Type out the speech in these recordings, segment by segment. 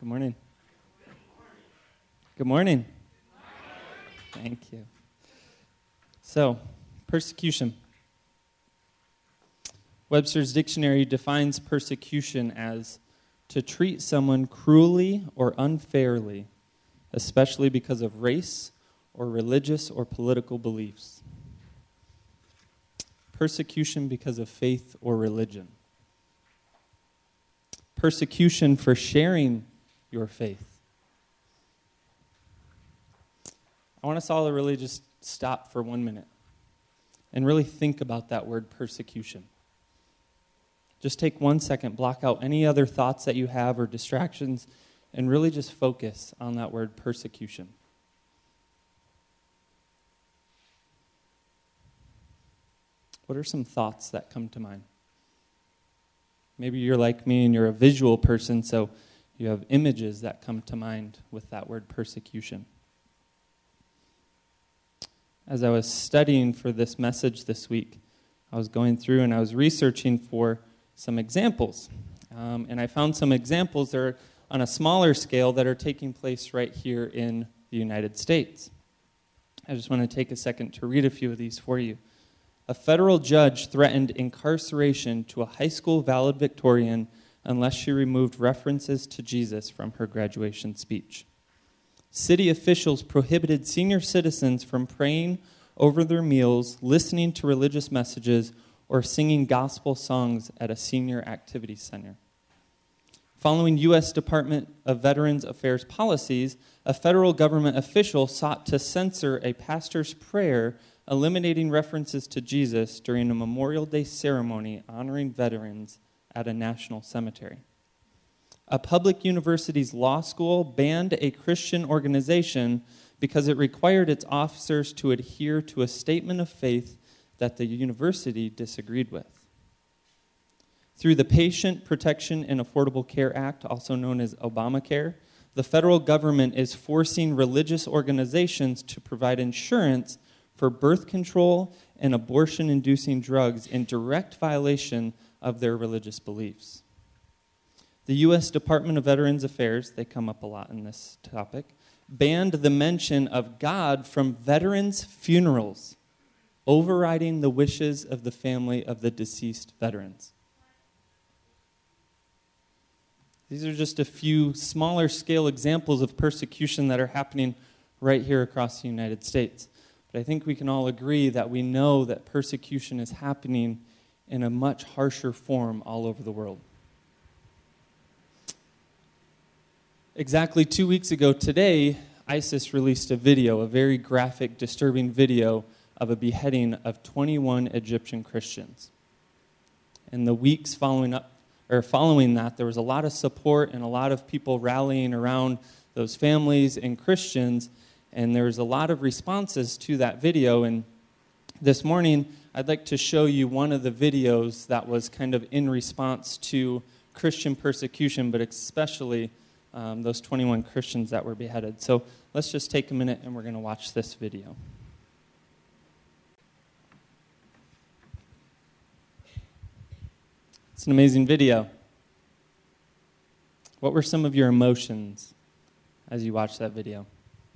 Good morning. Good morning. Thank you. So, persecution. Webster's dictionary defines persecution as to treat someone cruelly or unfairly, especially because of race or religious or political beliefs. Persecution because of faith or religion. Persecution for sharing your faith. I want us all to really just stop for 1 minute and really think about that word persecution. Just take 1 second, block out any other thoughts that you have or distractions, and really just focus on that word persecution. What are some thoughts that come to mind? Maybe you're like me and you're a visual person, so you have images that come to mind with that word persecution. As I was studying for this message this week, I was going through and I was researching for some examples. And I found some examples that are on a smaller scale that are taking place right here in the United States. I just want to take a second to read a few of these for you. A federal judge threatened incarceration to a high school valedictorian unless she removed references to Jesus from her graduation speech. City officials prohibited senior citizens from praying over their meals, listening to religious messages, or singing gospel songs at a senior activity center. Following U.S. Department of Veterans Affairs policies, a federal government official sought to censor a pastor's prayer eliminating references to Jesus during a Memorial Day ceremony honoring veterans at a national cemetery. A public university's law school banned a Christian organization because it required its officers to adhere to a statement of faith that the university disagreed with. Through the Patient Protection and Affordable Care Act, also known as Obamacare, the federal government is forcing religious organizations to provide insurance for birth control and abortion-inducing drugs in direct violation of their religious beliefs. The U.S. Department of Veterans Affairs, they come up a lot in this topic, banned the mention of God from veterans' funerals, overriding the wishes of the family of the deceased veterans. These are just a few smaller scale examples of persecution that are happening right here across the United States. But I think we can all agree that we know that persecution is happening in a much harsher form all over the world. Exactly 2 weeks ago today, ISIS released a video, a very graphic, disturbing video of a beheading of 21 Egyptian Christians. In the weeks following that, there was a lot of support and a lot of people rallying around those families and Christians, and there was a lot of responses to that video. And this morning, I'd like to show you one of the videos that was kind of in response to Christian persecution, but especially those 21 Christians that were beheaded. So let's just take a minute and we're going to watch this video. It's an amazing video. What were some of your emotions as you watched that video?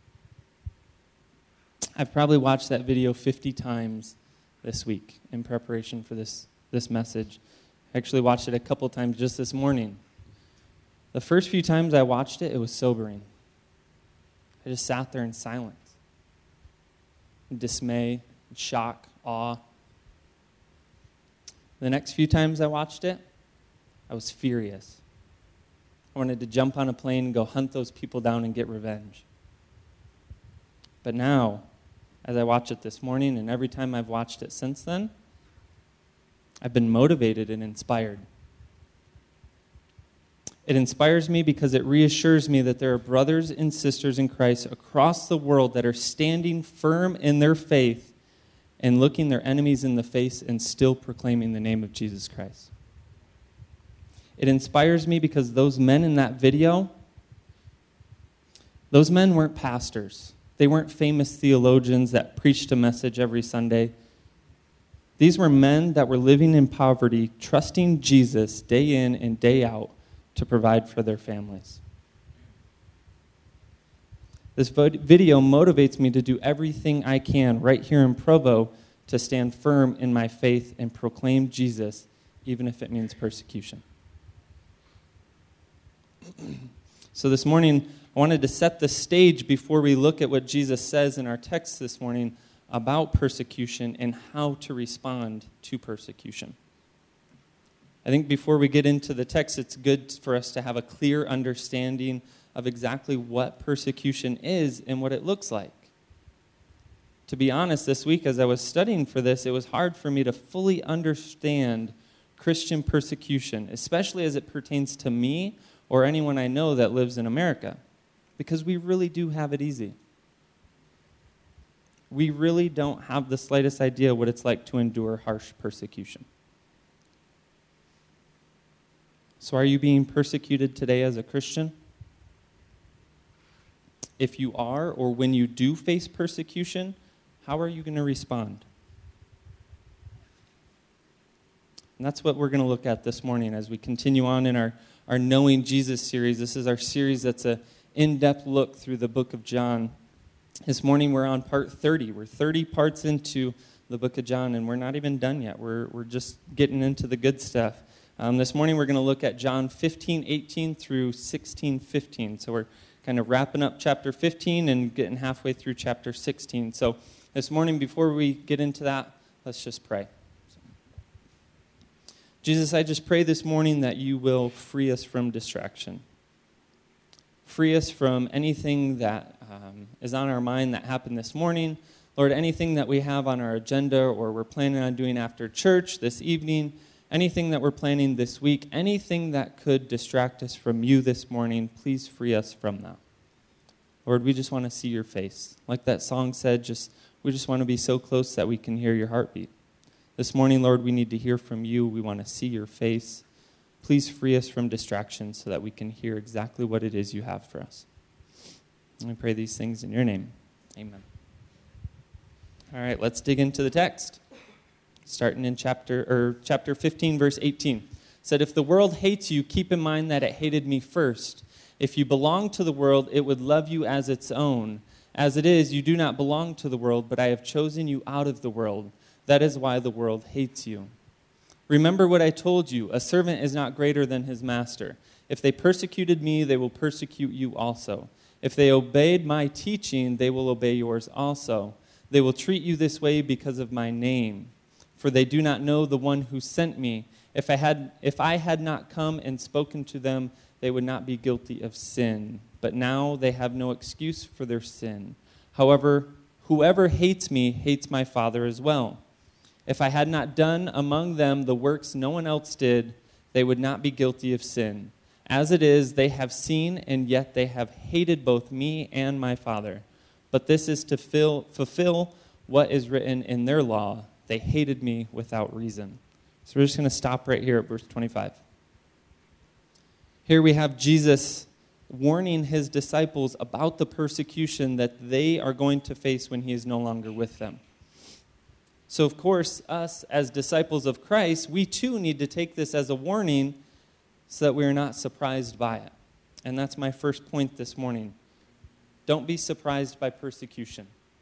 I've probably watched that video 50 times this week in preparation for this message. I actually watched it a couple times just this morning. The first few times I watched it, it was sobering. I just sat there in silence, in dismay, in shock, awe. The next few times I watched it, I was furious. I wanted to jump on a plane and go hunt those people down and get revenge. But now, as I watch it this morning, and every time I've watched it since then, I've been motivated and inspired. It inspires me because it reassures me that there are brothers and sisters in Christ across the world that are standing firm in their faith and looking their enemies in the face and still proclaiming the name of Jesus Christ. It inspires me because those men in that video, those men weren't pastors. They weren't famous theologians that preached a message every Sunday. These were men that were living in poverty, trusting Jesus day in and day out to provide for their families. This video motivates me to do everything I can right here in Provo to stand firm in my faith and proclaim Jesus, even if it means persecution. So this morning, I wanted to set the stage before we look at what Jesus says in our text this morning about persecution and how to respond to persecution. I think before we get into the text, it's good for us to have a clear understanding of exactly what persecution is and what it looks like. To be honest, this week as I was studying for this, it was hard for me to fully understand Christian persecution, especially as it pertains to me or anyone I know that lives in America, because we really do have it easy. We really don't have the slightest idea what it's like to endure harsh persecution. So are you being persecuted today as a Christian? If you are, or when you do face persecution, how are you going to respond? And that's what we're going to look at this morning as we continue on in our Knowing Jesus series. This is our series that's an in-depth look through the book of John. This morning we're on part 30. We're 30 parts into the book of John, and we're not even done yet. We're just getting into the good stuff. This morning we're going to look at John 15:18 through 16:15. So we're kind of wrapping up chapter 15 and getting halfway through chapter 16. So this morning, before we get into that, let's just pray. Jesus, I just pray this morning that you will free us from distraction. Free us from anything that is on our mind that happened this morning. Lord, anything that we have on our agenda or we're planning on doing after church this evening, anything that we're planning this week, anything that could distract us from you this morning, please free us from that. Lord, we just want to see your face. Like that song said, we just want to be so close that we can hear your heartbeat. This morning, Lord, we need to hear from you. We want to see your face. Please free us from distractions so that we can hear exactly what it is you have for us. And I pray these things in your name. Amen. All right, let's dig into the text. Starting in chapter 15, verse 18. It said, "If the world hates you, keep in mind that it hated me first. If you belong to the world, it would love you as its own. As it is, you do not belong to the world, but I have chosen you out of the world. That is why the world hates you. Remember what I told you, a servant is not greater than his master. If they persecuted me, they will persecute you also. If they obeyed my teaching, they will obey yours also. They will treat you this way because of my name, for they do not know the one who sent me. If I had not come and spoken to them, they would not be guilty of sin. But now they have no excuse for their sin. However, whoever hates me hates my Father as well. If I had not done among them the works no one else did, they would not be guilty of sin. As it is, they have seen, and yet they have hated both me and my Father. But this is to fulfill what is written in their law. They hated me without reason." So we're just going to stop right here at verse 25. Here we have Jesus warning his disciples about the persecution that they are going to face when he is no longer with them. So, of course, us as disciples of Christ, we too need to take this as a warning so that we are not surprised by it. And that's my first point this morning. Don't be surprised by persecution.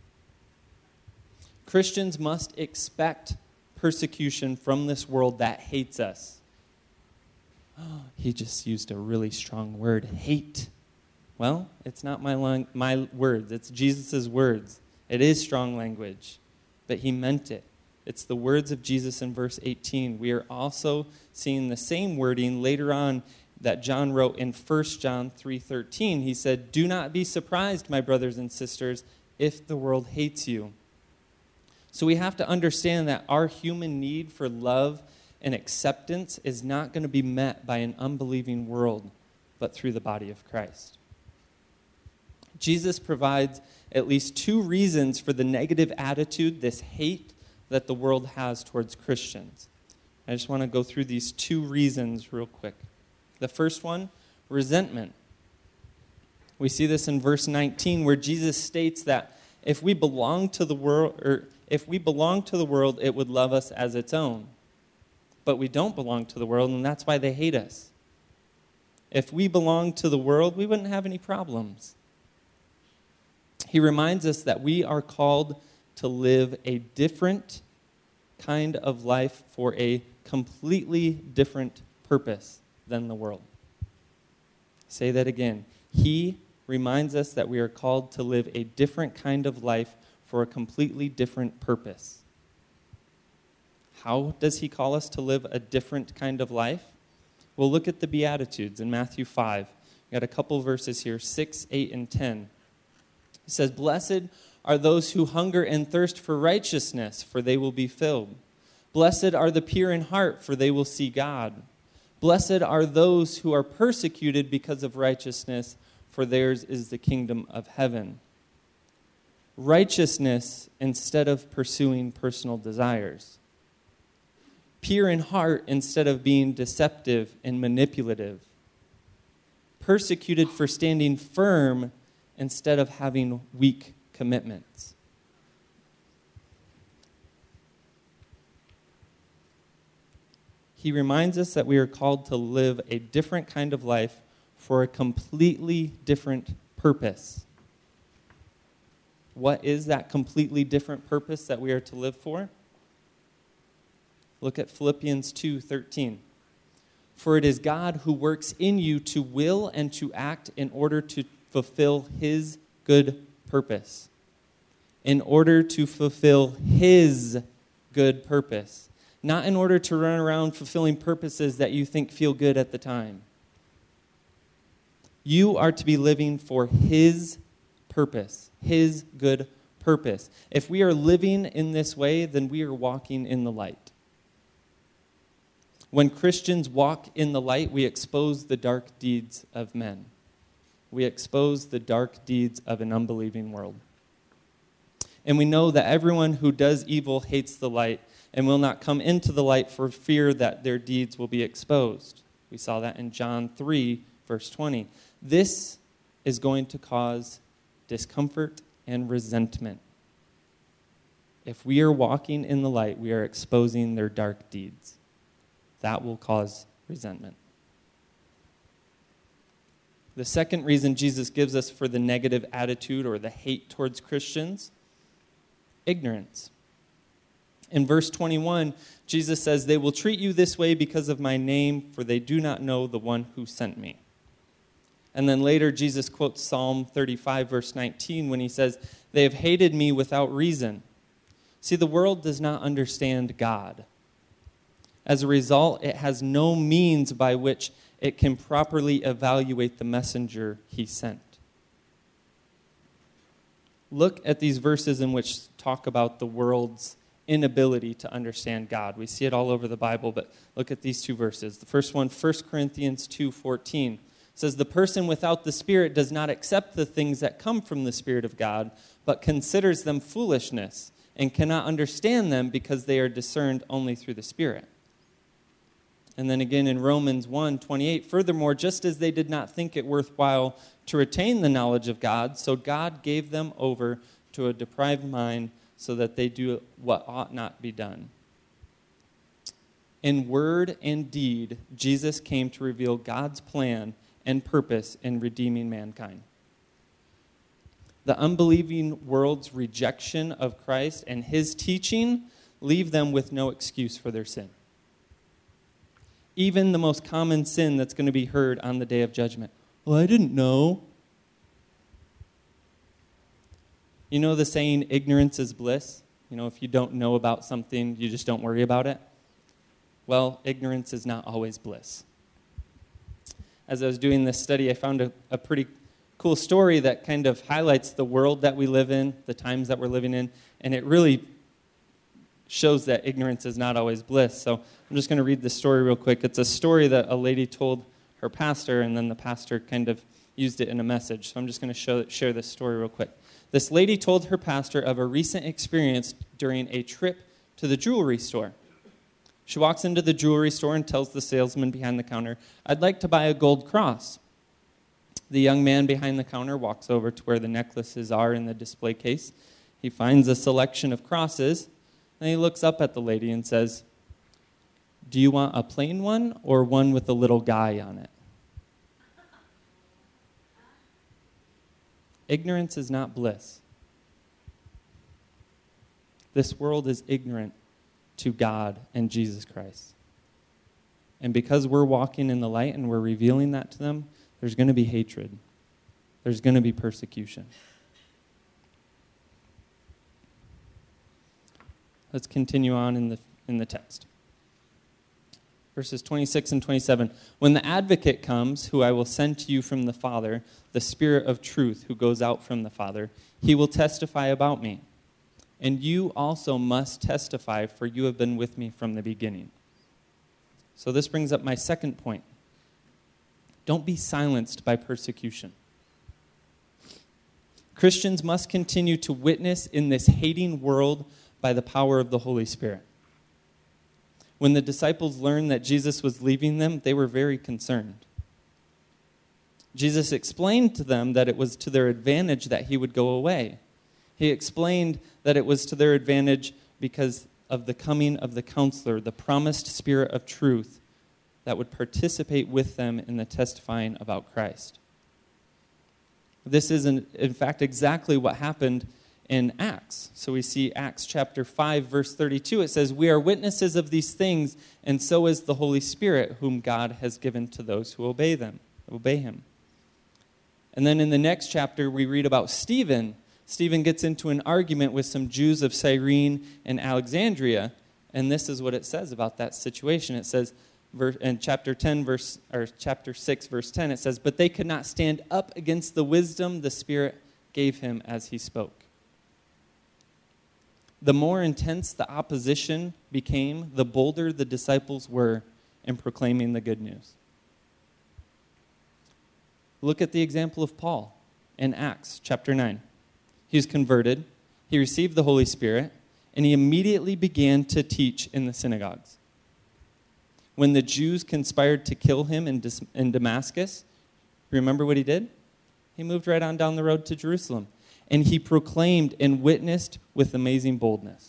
Christians must expect persecution from this world that hates us. Oh, he just used a really strong word, hate. Well, it's not my words. It's Jesus' words. It is strong language, but he meant it. It's the words of Jesus in verse 18. We are also seeing the same wording later on that John wrote in 1 John 3:13. He said, "Do not be surprised, my brothers and sisters, if the world hates you." So we have to understand that our human need for love and acceptance is not going to be met by an unbelieving world, but through the body of Christ. Jesus provides at least two reasons for the negative attitude, this hate that the world has towards Christians. I just want to go through these two reasons real quick. The first one, resentment. We see this in verse 19 where Jesus states that if we belong to the world, it would love us as its own. But we don't belong to the world, and that's why they hate us. If we belonged to the world, we wouldn't have any problems. He reminds us that we are called to live a different kind of life for a completely different purpose than the world. Say that again. He reminds us that we are called to live a different kind of life for a completely different purpose. How does he call us to live a different kind of life? Well, look at the Beatitudes in Matthew 5. We've got a couple verses here, 6, 8, and 10. It says, "Blessed are those who hunger and thirst for righteousness, for they will be filled. Blessed are the pure in heart, for they will see God. Blessed are those who are persecuted because of righteousness, for theirs is the kingdom of heaven." Righteousness instead of pursuing personal desires. Pure in heart instead of being deceptive and manipulative. Persecuted for standing firm instead of having weak commitments. He reminds us that we are called to live a different kind of life for a completely different purpose. What is that completely different purpose that we are to live for? Look at Philippians 2:13. "For it is God who works in you to will and to act in order to fulfill his good purpose." In order to fulfill his good purpose. Not in order to run around fulfilling purposes that you think feel good at the time. You are to be living for his purpose, his good purpose. If we are living in this way, then we are walking in the light. When Christians walk in the light, we expose the dark deeds of men. We expose the dark deeds of an unbelieving world. And we know that everyone who does evil hates the light and will not come into the light for fear that their deeds will be exposed. We saw that in John 3, verse 20. This is going to cause discomfort and resentment. If we are walking in the light, we are exposing their dark deeds. That will cause resentment. The second reason Jesus gives us for the negative attitude or the hate towards Christians, ignorance. In verse 21, Jesus says, "They will treat you this way because of my name, for they do not know the one who sent me." And then later, Jesus quotes Psalm 35, verse 19, when he says, "They have hated me without reason." See, the world does not understand God. As a result, it has no means by which it can properly evaluate the messenger he sent. Look at these verses in which talk about the world's inability to understand God. We see it all over the Bible, but look at these two verses. The first one, 1 Corinthians 2:14, says, "The person without the Spirit does not accept the things that come from the Spirit of God, but considers them foolishness and cannot understand them because they are discerned only through the Spirit." And then again in Romans 1:28, "Furthermore, just as they did not think it worthwhile to retain the knowledge of God, so God gave them over to a depraved mind so that they do what ought not be done." In word and deed, Jesus came to reveal God's plan and purpose in redeeming mankind. The unbelieving world's rejection of Christ and his teaching leave them with no excuse for their sin. Even the most common sin that's going to be heard on the day of judgment. "Well, I didn't know." You know the saying, ignorance is bliss? You know, if you don't know about something, you just don't worry about it. Well, ignorance is not always bliss. As I was doing this study, I found a pretty cool story that kind of highlights the world that we live in, the times that we're living in, and it really shows that ignorance is not always bliss. So I'm just going to read this story real quick. It's a story that a lady told her pastor, and then the pastor kind of used it in a message. So I'm just going to share this story real quick. This lady told her pastor of a recent experience during a trip to the jewelry store. She walks into the jewelry store and tells the salesman behind the counter, "I'd like to buy a gold cross." The young man behind the counter walks over to where the necklaces are in the display case. He finds a selection of crosses. And he looks up at the lady and says, "Do you want a plain one or one with a little guy on it?" Ignorance is not bliss. This world is ignorant to God and Jesus Christ. And because we're walking in the light and we're revealing that to them, there's going to be hatred. There's going to be persecution. Let's continue on in the text. Verses 26 and 27. When the advocate comes, who I will send to you from the Father, the Spirit of truth who goes out from the Father, he will testify about me. And you also must testify, for you have been with me from the beginning. So this brings up my second point. Don't be silenced by persecution. Christians must continue to witness in this hating world by the power of the Holy Spirit. When the disciples learned that Jesus was leaving them, they were very concerned. Jesus explained to them that it was to their advantage that he would go away. He explained that it was to their advantage because of the coming of the counselor, the promised Spirit of truth that would participate with them in the testifying about Christ. This is, in fact, exactly what happened in Acts. So we see Acts chapter 5, verse 32. It says, "We are witnesses of these things, and so is the Holy Spirit, whom God has given to those who obey him." And then in the next chapter, we read about Stephen. Stephen gets into an argument with some Jews of Cyrene and Alexandria, and this is what it says about that situation. It says, in chapter 6, verse 10, it says, "But they could not stand up against the wisdom the Spirit gave him as he spoke." The more intense the opposition became, the bolder the disciples were in proclaiming the good news. Look at the example of Paul in Acts chapter 9. He was converted, he received the Holy Spirit, and he immediately began to teach in the synagogues. When the Jews conspired to kill him in Damascus, remember what he did? He moved right on down the road to Jerusalem. And he proclaimed and witnessed with amazing boldness.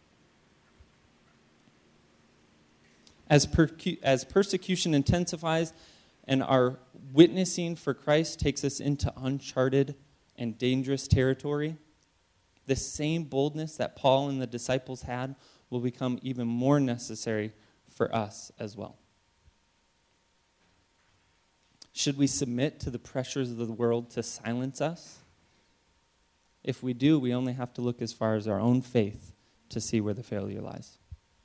As persecution intensifies and our witnessing for Christ takes us into uncharted and dangerous territory, the same boldness that Paul and the disciples had will become even more necessary for us as well. Should we submit to the pressures of the world to silence us? If we do, we only have to look as far as our own faith to see where the failure lies.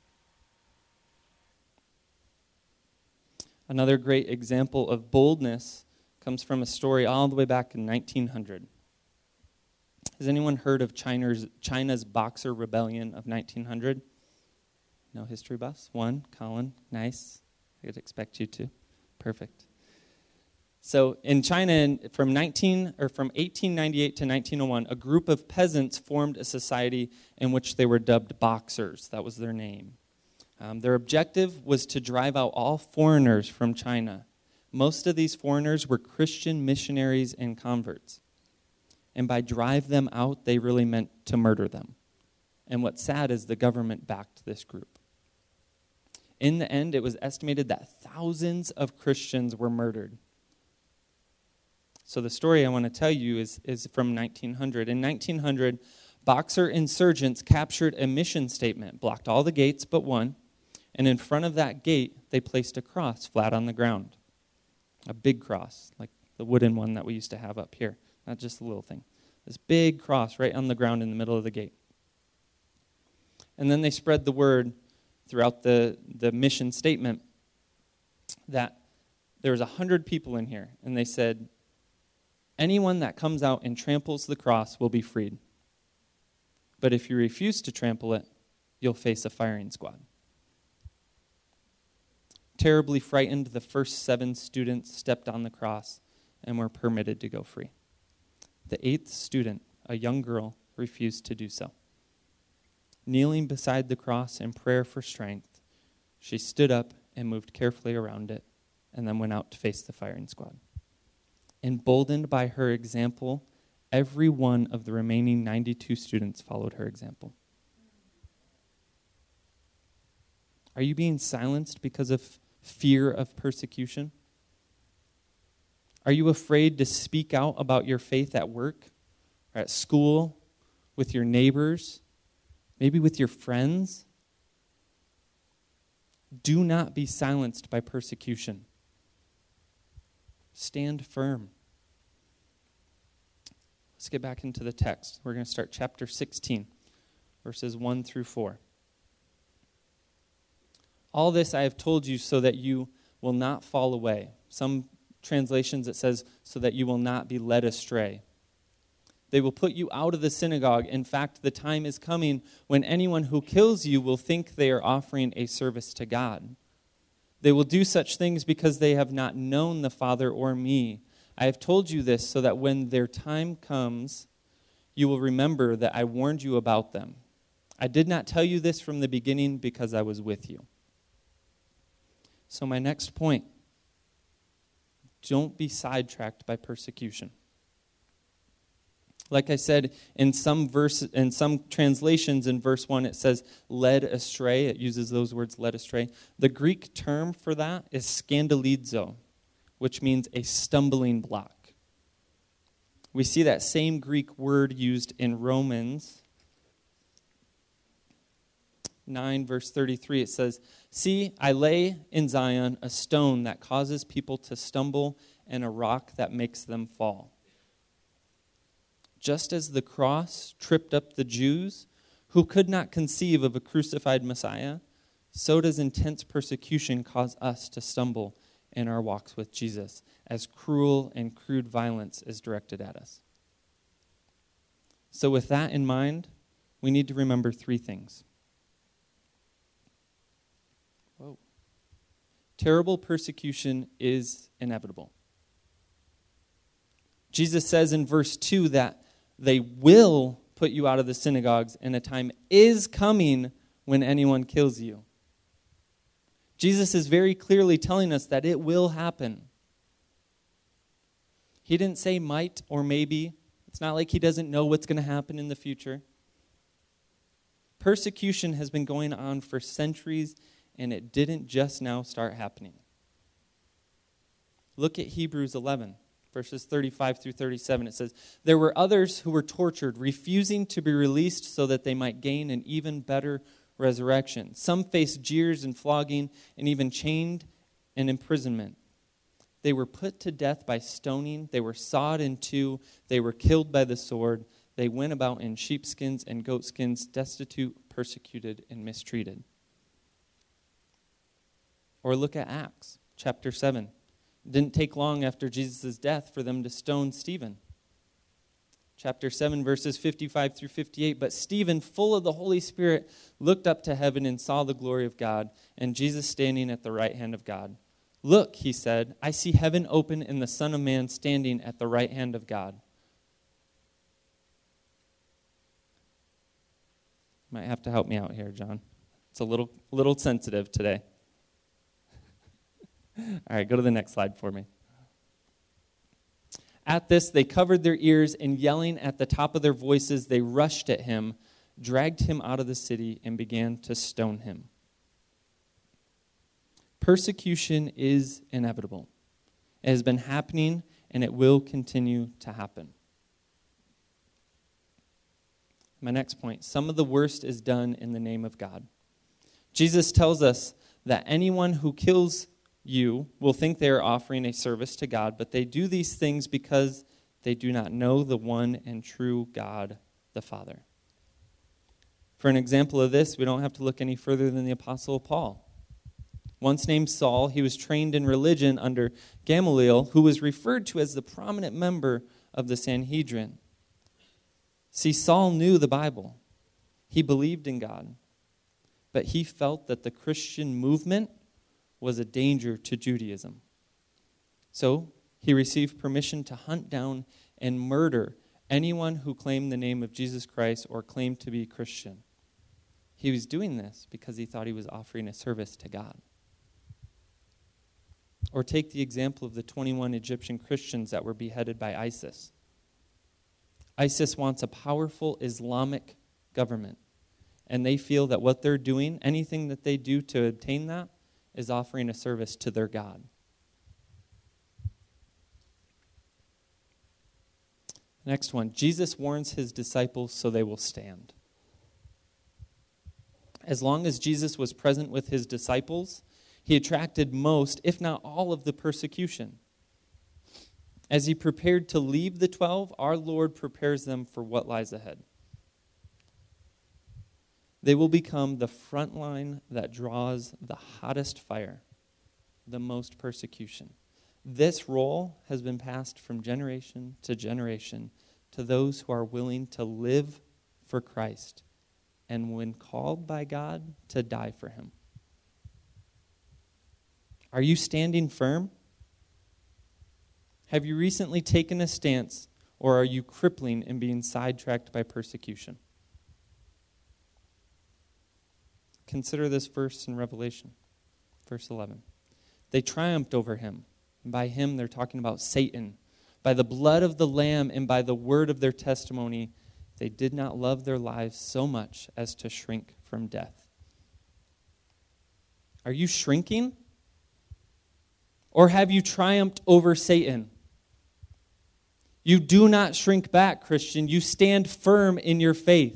Another great example of boldness comes from a story all the way back in 1900. Has anyone heard of China's Boxer Rebellion of 1900? No history buffs? One, Colin, nice. I would expect you to. Perfect. So in China, from 1898 to 1901, a group of peasants formed a society in which they were dubbed Boxers. That was their name. Their objective was to drive out all foreigners from China. Most of these foreigners were Christian missionaries and converts. And by drive them out, they really meant to murder them. And what's sad is the government backed this group. In the end, it was estimated that thousands of Christians were murdered. So the story I want to tell you is from 1900. In 1900, Boxer insurgents captured a mission statement, blocked all the gates but one, and in front of that gate, they placed a cross flat on the ground. A big cross, like the wooden one that we used to have up here, not just a little thing. This big cross right on the ground in the middle of the gate. And then they spread the word throughout the mission statement that there was 100 people in here, and they said, anyone that comes out and tramples the cross will be freed. But if you refuse to trample it, you'll face a firing squad. Terribly frightened, the first 7 students stepped on the cross and were permitted to go free. The 8th student, a young girl, refused to do so. Kneeling beside the cross in prayer for strength, she stood up and moved carefully around it and then went out to face the firing squad. Emboldened by her example, every one of the remaining 92 students followed her example. Are you being silenced because of fear of persecution? Are you afraid to speak out about your faith at work or at school, with your neighbors, maybe with your friends. Do not be silenced by persecution. Stand firm. Let's get back into the text. We're going to start chapter 16, verses 1 through 4. All this I have told you so that you will not fall away. Some translations it says, so that you will not be led astray. They will put you out of the synagogue. In fact, the time is coming when anyone who kills you will think they are offering a service to God. They will do such things because they have not known the Father or me. I have told you this so that when their time comes, you will remember that I warned you about them. I did not tell you this from the beginning because I was with you. So my next point, don't be sidetracked by persecution. Like I said, in some translations in verse 1, it says led astray. It uses those words, led astray. The Greek term for that is scandalizo, which means a stumbling block. We see that same Greek word used in Romans 9, verse 33. It says, "See, I lay in Zion a stone that causes people to stumble and a rock that makes them fall." Just as the cross tripped up the Jews who could not conceive of a crucified Messiah, so does intense persecution cause us to stumble in our walks with Jesus, as cruel and crude violence is directed at us. So with that in mind, we need to remember three things. Terrible persecution is inevitable. Jesus says in verse 2 that they will put you out of the synagogues, and a time is coming when anyone kills you. Jesus is very clearly telling us that it will happen. He didn't say might or maybe. It's not like he doesn't know what's going to happen in the future. Persecution has been going on for centuries, and it didn't just now start happening. Look at Hebrews 11, verses 35 through 37. It says, "There were others who were tortured, refusing to be released so that they might gain an even better resurrection. Some faced jeers and flogging, and even chained and imprisonment. They were put to death by stoning. They were sawed in two. They were killed by the sword. They went about in sheepskins and goatskins, destitute, persecuted, and mistreated." Or look at Acts chapter 7. It didn't take long after Jesus' death for them to stone Stephen. Chapter 7, verses 55 through 58. "But Stephen, full of the Holy Spirit, looked up to heaven and saw the glory of God, and Jesus standing at the right hand of God. 'Look,' he said, 'I see heaven open and the Son of Man standing at the right hand of God.'" Might have to help me out here, John. It's a little sensitive today. All right, go to the next slide for me. "At this, they covered their ears, and yelling at the top of their voices, they rushed at him, dragged him out of the city, and began to stone him." Persecution is inevitable. It has been happening, and it will continue to happen. My next point, some of the worst is done in the name of God. Jesus tells us that anyone who kills you will think they are offering a service to God, but they do these things because they do not know the one and true God, the Father. For an example of this, we don't have to look any further than the Apostle Paul. Once named Saul, he was trained in religion under Gamaliel, who was referred to as the prominent member of the Sanhedrin. See, Saul knew the Bible. He believed in God. But he felt that the Christian movement was a danger to Judaism. So he received permission to hunt down and murder anyone who claimed the name of Jesus Christ or claimed to be Christian. He was doing this because he thought he was offering a service to God. Or take the example of the 21 Egyptian Christians that were beheaded by ISIS. ISIS wants a powerful Islamic government, and they feel that what they're doing, anything that they do to obtain that, is offering a service to their God. Next one, Jesus warns his disciples so they will stand. As long as Jesus was present with his disciples, he attracted most, if not all, of the persecution. As he prepared to leave the 12, our Lord prepares them for what lies ahead. They will become the front line that draws the hottest fire, the most persecution. This role has been passed from generation to generation to those who are willing to live for Christ and, when called by God, to die for him. Are you standing firm? Have you recently taken a stance, or are you crippling and being sidetracked by persecution? Consider this verse in Revelation, verse 11. They triumphed over him. And by him, they're talking about Satan. By the blood of the Lamb and by the word of their testimony, they did not love their lives so much as to shrink from death. Are you shrinking? Or have you triumphed over Satan? You do not shrink back, Christian. You stand firm in your faith.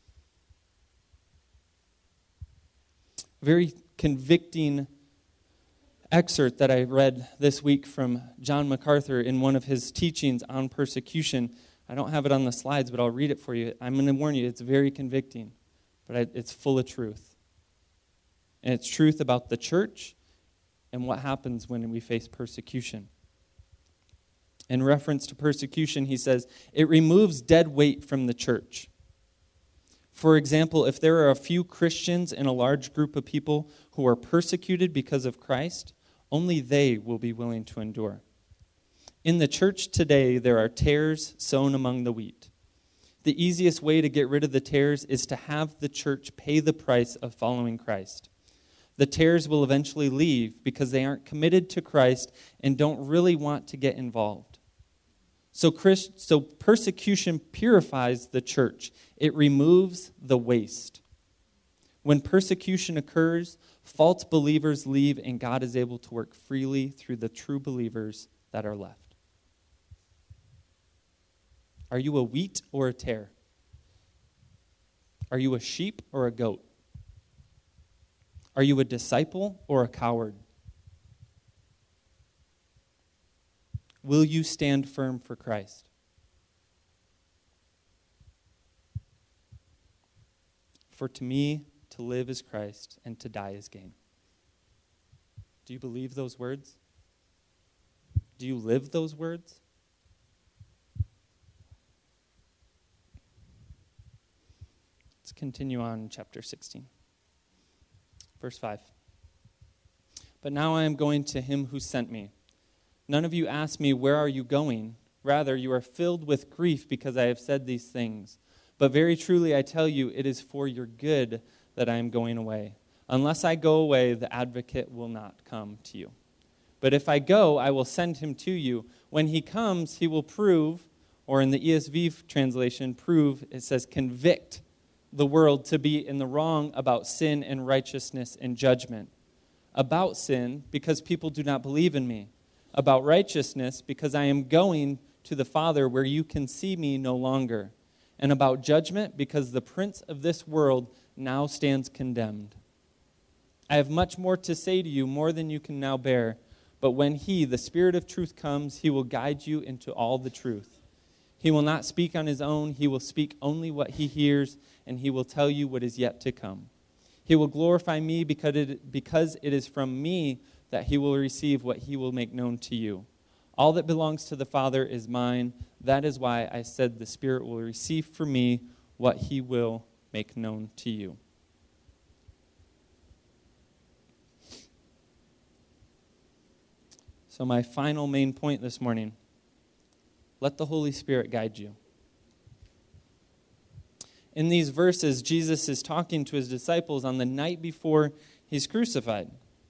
Very convicting excerpt that I read this week from John MacArthur in one of his teachings on persecution. I don't have it on the slides, but I'll read it for you. I'm going to warn you, it's very convicting, but it's full of truth. And it's truth about the church and what happens when we face persecution. In reference to persecution, he says, it removes dead weight from the church. For example, if there are a few Christians in a large group of people who are persecuted because of Christ, only they will be willing to endure. In the church today, there are tares sown among the wheat. The easiest way to get rid of the tares is to have the church pay the price of following Christ. The tares will eventually leave because they aren't committed to Christ and don't really want to get involved. So persecution purifies the church. It removes the waste. When persecution occurs, false believers leave and God is able to work freely through the true believers that are left. Are you a wheat or a tare? Are you a sheep or a goat? Are you a disciple or a coward? Will you stand firm for Christ? For to me, to live is Christ, and to die is gain. Do you believe those words? Do you live those words? Let's continue on in chapter 16. Verse 5. But now I am going to him who sent me. None of you ask me, where are you going? Rather, you are filled with grief because I have said these things. But very truly I tell you, it is for your good that I am going away. Unless I go away, the advocate will not come to you. But if I go, I will send him to you. When he comes, he will prove, or in the ESV translation, prove, it says convict the world to be in the wrong about sin and righteousness and judgment. About sin, because people do not believe in me. About righteousness, because I am going to the Father where you can see me no longer. And about judgment, because the prince of this world now stands condemned. I have much more to say to you, more than you can now bear. But when he, the Spirit of truth, comes, he will guide you into all the truth. He will not speak on his own. He will speak only what he hears, and he will tell you what is yet to come. He will glorify me because it is from me that he will receive what he will make known to you. All that belongs to the Father is mine. That is why I said the Spirit will receive from me what he will make known to you. So my final main point this morning, let the Holy Spirit guide you. In these verses, Jesus is talking to his disciples on the night before he's crucified.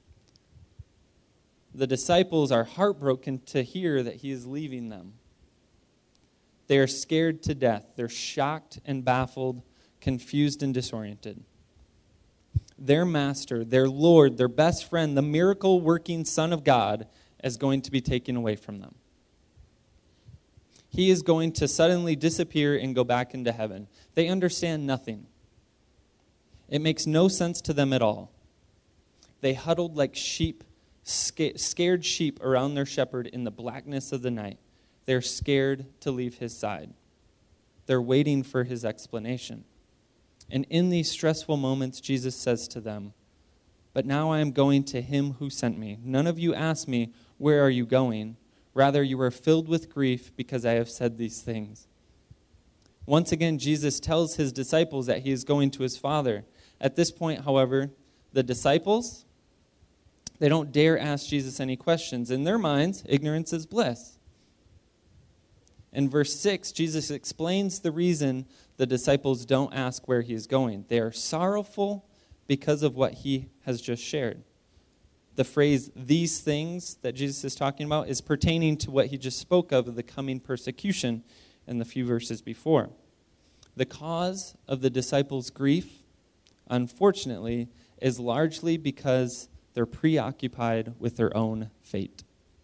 The disciples are heartbroken to hear that he is leaving them. They are scared to death. They're shocked and baffled, confused and disoriented. Their master, their Lord, their best friend, the miracle-working Son of God is going to be taken away from them. He is going to suddenly disappear and go back into heaven. They understand nothing. It makes no sense to them at all. They huddled like sheep, scared sheep around their shepherd in the blackness of the night. They're scared to leave his side. They're waiting for his explanation. And in these stressful moments, Jesus says to them, "But now I am going to him who sent me. None of you ask me, 'Where are you going?' Rather, you are filled with grief because I have said these things." Once again, Jesus tells his disciples that he is going to his Father. At this point, however, the disciples, they don't dare ask Jesus any questions. In their minds, ignorance is bliss. In verse 6, Jesus explains the reason the disciples don't ask where he is going. They are sorrowful because of what he has just shared. The phrase, "these things," that Jesus is talking about is pertaining to what he just spoke of the coming persecution in the few verses before. The cause of the disciples' grief, unfortunately, is largely because they're preoccupied with their own fate.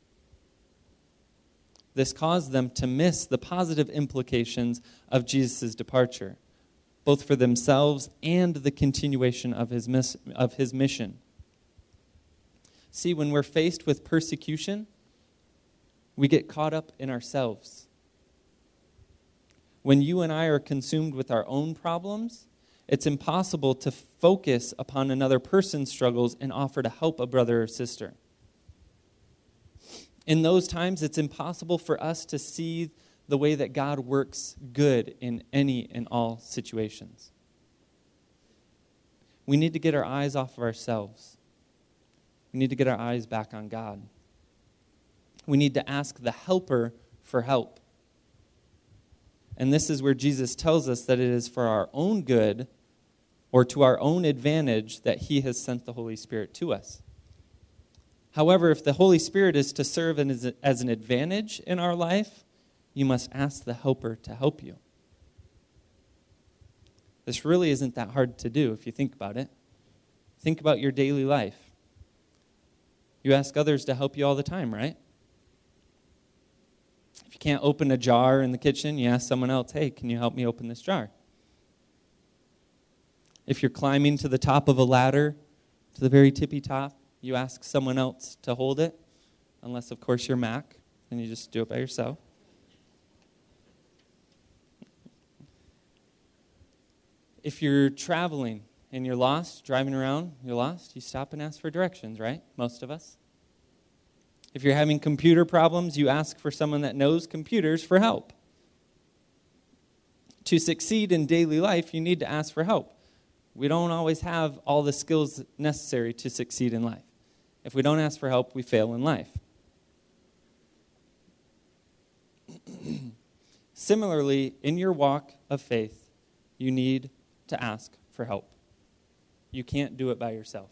This caused them to miss the positive implications of Jesus' departure, both for themselves and the continuation of his mission. See, when we're faced with persecution, we get caught up in ourselves. When you and I are consumed with our own problems, it's impossible to focus upon another person's struggles and offer to help a brother or sister. In those times, it's impossible for us to see the way that God works good in any and all situations. We need to get our eyes off of ourselves. We need to get our eyes back on God. We need to ask the helper for help. And this is where Jesus tells us that it is for our own good or to our own advantage that he has sent the Holy Spirit to us. However, if the Holy Spirit is to serve as an advantage in our life, you must ask the helper to help you. This really isn't that hard to do if you think about it. Think about your daily life. You ask others to help you all the time, right? If you can't open a jar in the kitchen, you ask someone else, "Hey, can you help me open this jar?" If you're climbing to the top of a ladder, to the very tippy top, you ask someone else to hold it, unless, of course, you're Mac, and you just do it by yourself. If you're traveling and you're lost, driving around, you're lost, you stop and ask for directions, right? Most of us. If you're having computer problems, you ask for someone that knows computers for help. To succeed in daily life, you need to ask for help. We don't always have all the skills necessary to succeed in life. If we don't ask for help, we fail in life. Similarly, in your walk of faith, you need to ask for help. You can't do it by yourself.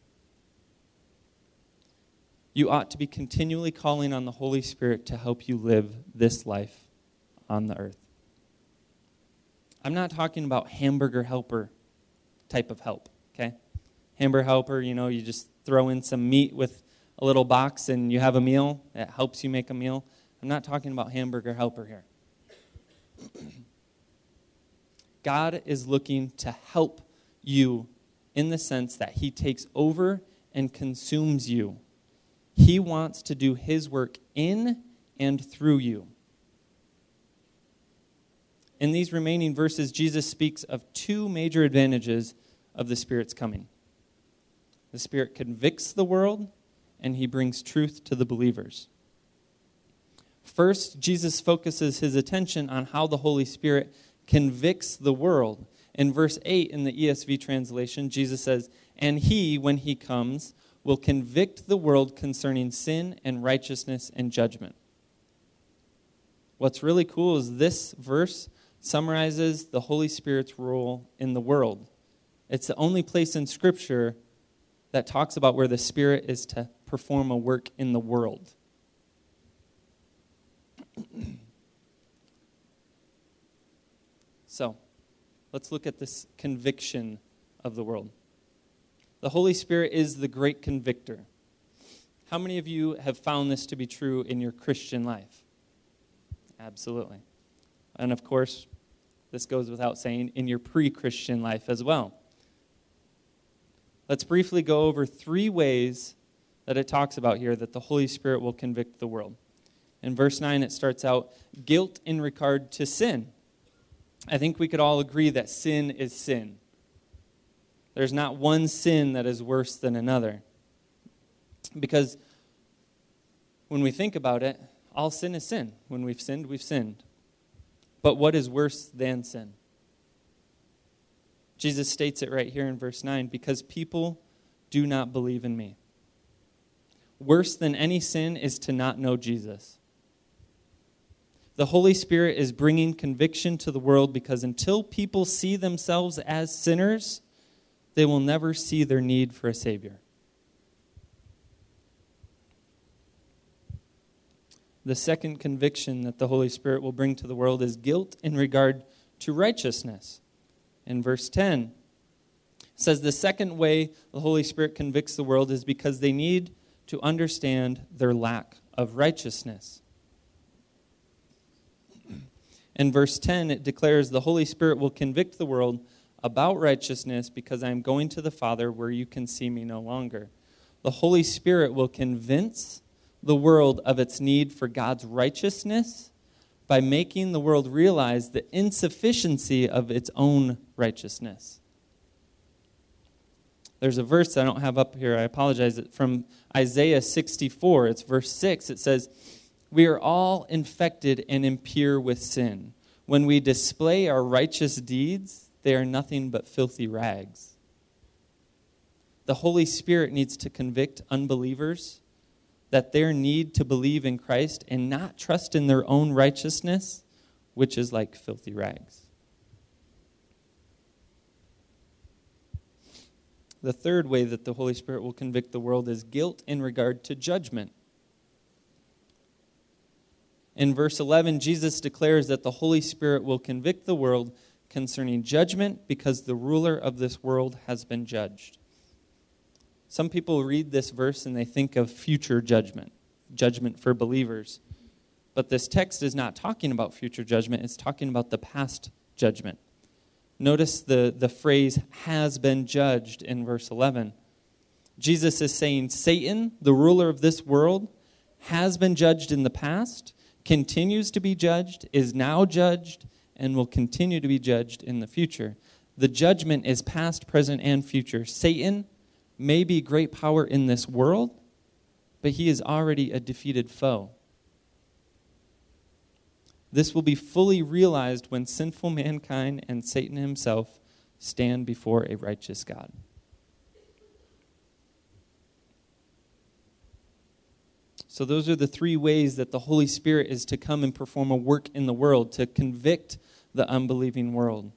You ought to be continually calling on the Holy Spirit to help you live this life on the earth. I'm not talking about hamburger helper type of help, okay? Hamburger helper, you just throw in some meat with a little box and you have a meal. It helps you make a meal. I'm not talking about hamburger helper here. God is looking to help you in the sense that he takes over and consumes you. He wants to do his work in and through you. In these remaining verses, Jesus speaks of two major advantages of the Spirit's coming. The Spirit convicts the world, and he brings truth to the believers. First, Jesus focuses his attention on how the Holy Spirit convicts the world. In verse 8 in the ESV translation, Jesus says, "And he, when he comes, will convict the world concerning sin and righteousness and judgment." What's really cool is this verse summarizes the Holy Spirit's role in the world. It's the only place in Scripture that talks about where the Spirit is to perform a work in the world. So, let's look at this conviction of the world. The Holy Spirit is the great convictor. How many of you have found this to be true in your Christian life? Absolutely. And of course, this goes without saying, in your pre-Christian life as well. Let's briefly go over 3 ways that it talks about here that the Holy Spirit will convict the world. In verse 9, it starts out, guilt in regard to sin. I think we could all agree that sin is sin. There's not one sin that is worse than another. Because when we think about it, all sin is sin. When we've sinned, we've sinned. But what is worse than sin? Jesus states it right here in verse 9, because people do not believe in me. Worse than any sin is to not know Jesus. The Holy Spirit is bringing conviction to the world because until people see themselves as sinners, they will never see their need for a Savior. The second conviction that the Holy Spirit will bring to the world is guilt in regard to righteousness. In verse 10, it says the second way the Holy Spirit convicts the world is because they need to understand their lack of righteousness. In verse 10, it declares the Holy Spirit will convict the world about righteousness because I am going to the Father where you can see me no longer. The Holy Spirit will convince the world of its need for God's righteousness by making the world realize the insufficiency of its own righteousness. There's a verse I don't have up here, I apologize, from Isaiah 64. It's verse 6. It says, we are all infected and impure with sin. When we display our righteous deeds, they are nothing but filthy rags. The Holy Spirit needs to convict unbelievers that their need to believe in Christ and not trust in their own righteousness, which is like filthy rags. The third way that the Holy Spirit will convict the world is guilt in regard to judgment. In verse 11, Jesus declares that the Holy Spirit will convict the world concerning judgment because the ruler of this world has been judged. Some people read this verse and they think of future judgment for believers. But this text is not talking about future judgment, it's talking about the past judgment. Notice the phrase, has been judged, in verse 11. Jesus is saying Satan, the ruler of this world, has been judged in the past, continues to be judged, is now judged, and will continue to be judged in the future. The judgment is past, present, and future. Satan may be great power in this world, but he is already a defeated foe. This will be fully realized when sinful mankind and Satan himself stand before a righteous God. So those are the 3 ways that the Holy Spirit is to come and perform a work in the world, to convict the unbelieving world.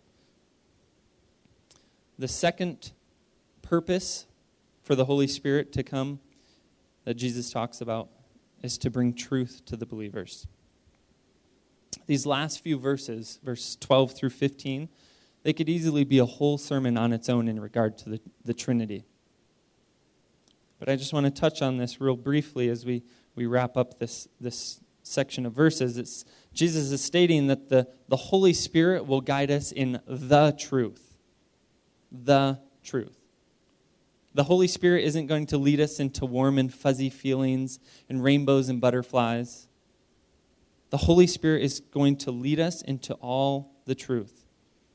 The second purpose for the Holy Spirit to come that Jesus talks about is to bring truth to the believers. These last few verses, verse 12 through 15, they could easily be a whole sermon on its own in regard to the Trinity. But I just want to touch on this real briefly as we wrap up this section of verses. Jesus is stating that the Holy Spirit will guide us in the truth. The truth. The Holy Spirit isn't going to lead us into warm and fuzzy feelings and rainbows and butterflies. The Holy Spirit is going to lead us into all the truth,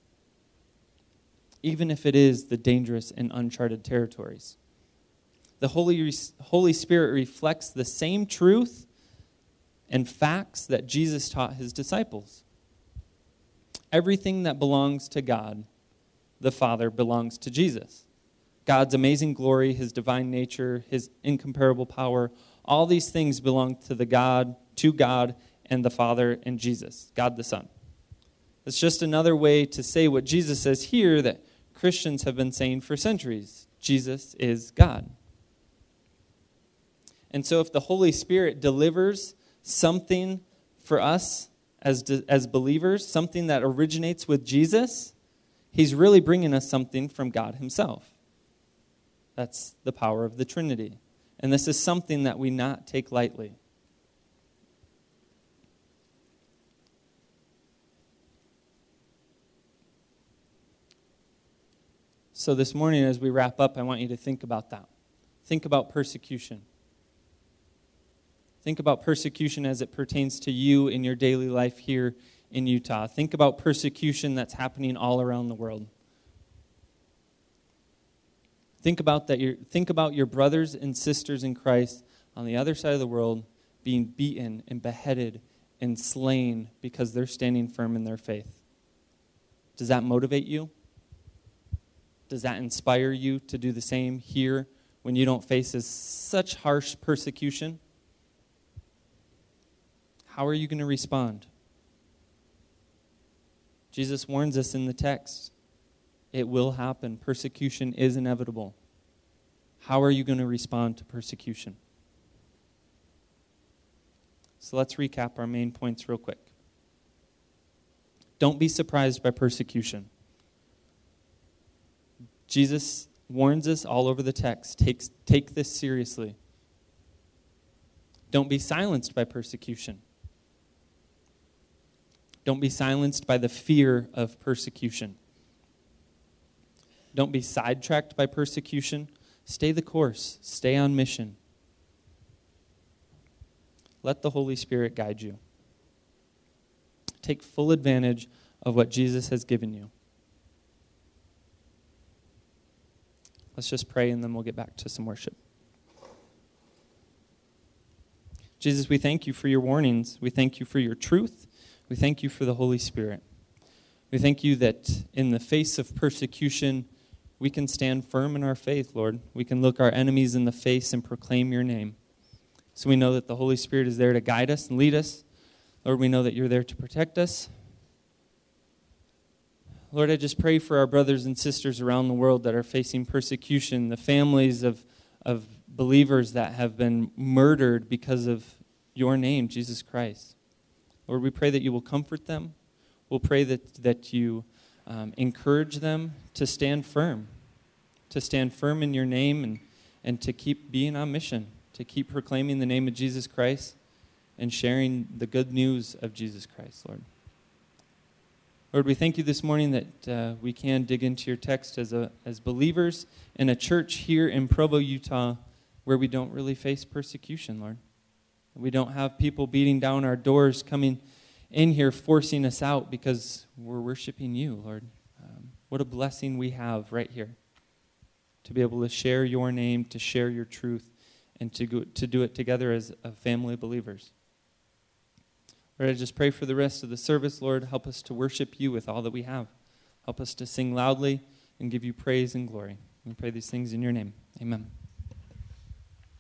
even if it is the dangerous and uncharted territories. The Holy Spirit reflects the same truth and facts that Jesus taught his disciples. Everything that belongs to God, the Father, belongs to Jesus. God's amazing glory, his divine nature, his incomparable power, all these things belong to God and the Father and Jesus, God the Son. It's just another way to say what Jesus says here that Christians have been saying for centuries. Jesus is God. And so if the Holy Spirit delivers something for us as believers, something that originates with Jesus, he's really bringing us something from God himself. That's the power of the Trinity. And this is something that we not take lightly. So this morning, as we wrap up, I want you to think about that. Think about persecution. Think about persecution as it pertains to you in your daily life here in Utah. Think about persecution that's happening all around the world. Think about your brothers and sisters in Christ on the other side of the world being beaten and beheaded and slain because they're standing firm in their faith. Does that motivate you? Does that inspire you to do the same here when you don't face such harsh persecution? How are you going to respond? Jesus warns us in the text. It will happen. Persecution is inevitable. How are you going to respond to persecution? So let's recap our main points real quick. Don't be surprised by persecution. Jesus warns us all over the text. Take this seriously. Don't be silenced by persecution. Don't be silenced by the fear of persecution. Don't be sidetracked by persecution. Stay the course. Stay on mission. Let the Holy Spirit guide you. Take full advantage of what Jesus has given you. Let's just pray and then we'll get back to some worship. Jesus, we thank you for your warnings. We thank you for your truth. We thank you for the Holy Spirit. We thank you that in the face of persecution, we can stand firm in our faith, Lord. We can look our enemies in the face and proclaim your name. So we know that the Holy Spirit is there to guide us and lead us. Lord, we know that you're there to protect us. Lord, I just pray for our brothers and sisters around the world that are facing persecution, the families of believers that have been murdered because of your name, Jesus Christ. Lord, we pray that you will comfort them. We'll pray that you encourage them to stand firm in your name and to keep being on mission, to keep proclaiming the name of Jesus Christ and sharing the good news of Jesus Christ, Lord. Lord, we thank you this morning that we can dig into your text as believers in a church here in Provo, Utah, where we don't really face persecution, Lord. We don't have people beating down our doors, coming in here, forcing us out because we're worshiping you, Lord. What a blessing we have right here to be able to share your name, to share your truth, and to do it together as a family of believers. Lord, I just pray for the rest of the service, Lord. Help us to worship you with all that we have. Help us to sing loudly and give you praise and glory. We pray these things in your name. Amen.